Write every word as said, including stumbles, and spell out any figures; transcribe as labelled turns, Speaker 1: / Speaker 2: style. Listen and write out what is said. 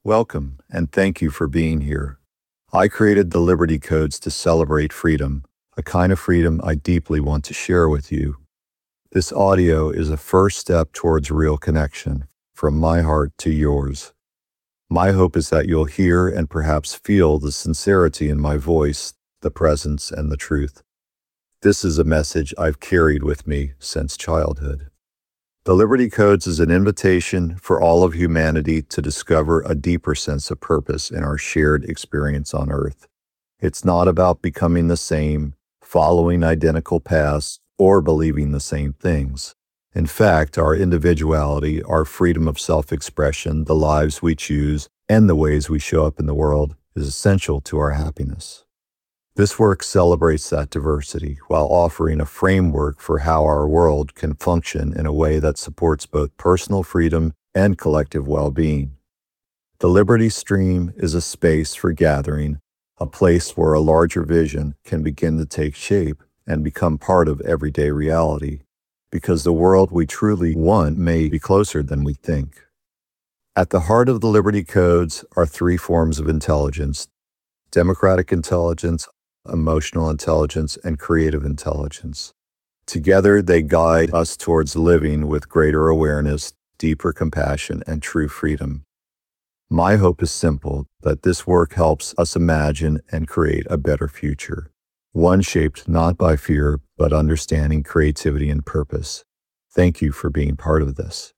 Speaker 1: Welcome, and thank you for being here. I created the Liberty Codes to celebrate freedom, a kind of freedom I deeply want to share with you. This audio is a first step towards real connection, from my heart to yours. My hope is that you'll hear and perhaps feel the sincerity in my voice, the presence, and the truth. This is a message I've carried with me since childhood. The Liberty Codes is an invitation for all of humanity to discover a deeper sense of purpose in our shared experience on Earth. It's not about becoming the same, following identical paths, or believing the same things. In fact, our individuality, our freedom of self-expression, the lives we choose, and the ways we show up in the world is essential to our happiness. This work celebrates that diversity while offering a framework for how our world can function in a way that supports both personal freedom and collective well-being. The Liberty Stream is a space for gathering, a place where a larger vision can begin to take shape and become part of everyday reality, because the world we truly want may be closer than we think. At the heart of the Liberty Codes are three forms of intelligence: democratic intelligence, emotional intelligence, and creative intelligence. Together, they guide us towards living with greater awareness, deeper compassion, and true freedom. My hope is simple, that this work helps us imagine and create a better future, one shaped not by fear, but understanding, creativity, and purpose. Thank you for being part of this.